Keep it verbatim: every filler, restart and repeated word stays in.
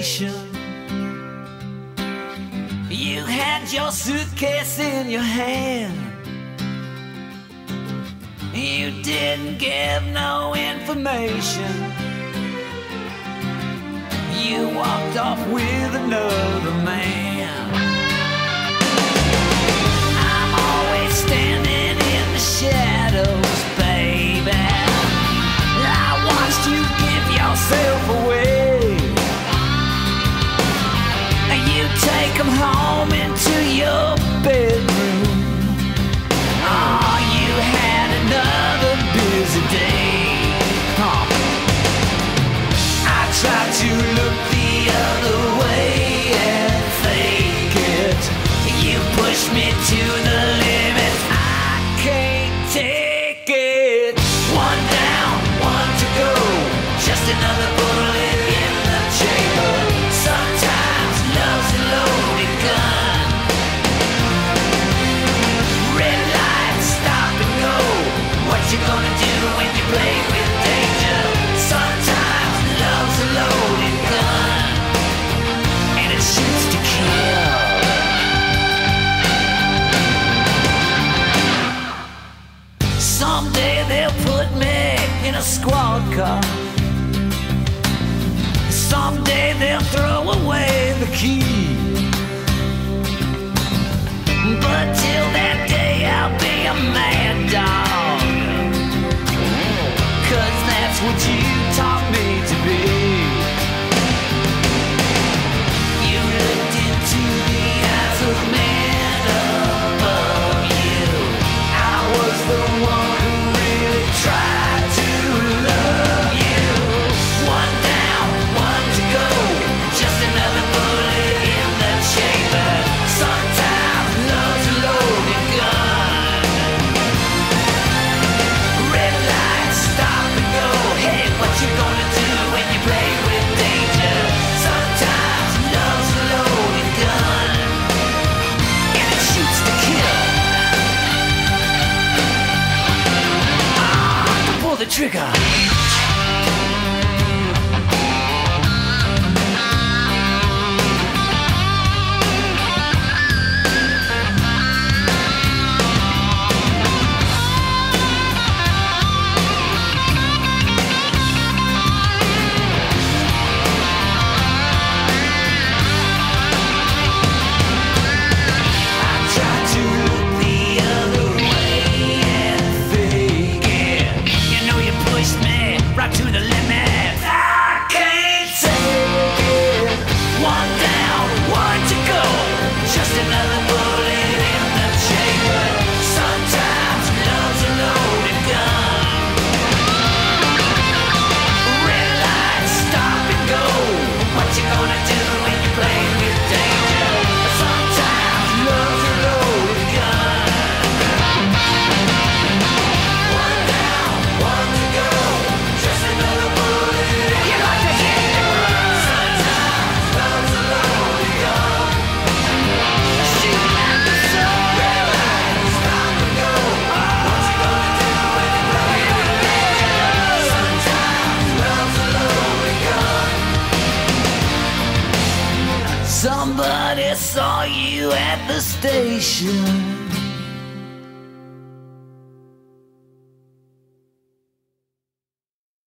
station. You had your suitcase in your hand. You didn't give no information. You walked off with another man. I'm always standing in the shadows, baby. I watched you give yourself away. You take them home into your bedroom. Oh, you had another busy day. Huh. I tried to look the other way and fake it. You pushed me to the limit. I can't take it. One down, one to go. Just another bullet in the chamber. Sometimes love's a loaded gun. Red lights, stop and go. What you gonna do when you play with danger? Sometimes love's a loaded gun, and it shoots to kill. Someday they'll put me in a squad car. Someday they'll throw away the key. But till that day I'll be a mad dog. 'Cause that's what you taught me to be. You looked into the eyes of men above you. I was the one who really tried to love you. One down, one to go. Just another bullet in the chamber. Sometimes love's a loaded gun. Red lights, stop and go. Hey, what you gonna do when you play with danger? Sometimes love's a loaded gun, and it shoots to kill. Ah, pull the trigger. To the limit, I can't take it. One down, one to go. Just another bullet in the chamber. Sometimes love's a loaded gun. Red lights, stop and go. What you gonna do when you play with danger? Sometimes love's a loaded gun. One down, one to go. Just another bullet. You like to hit it. Sometimes love's a loaded gun. Shoot at the sun. Red lights, stop and go. What you gonna do when you play with danger? Sometimes love's a loaded gun. Somebody saw you at the station.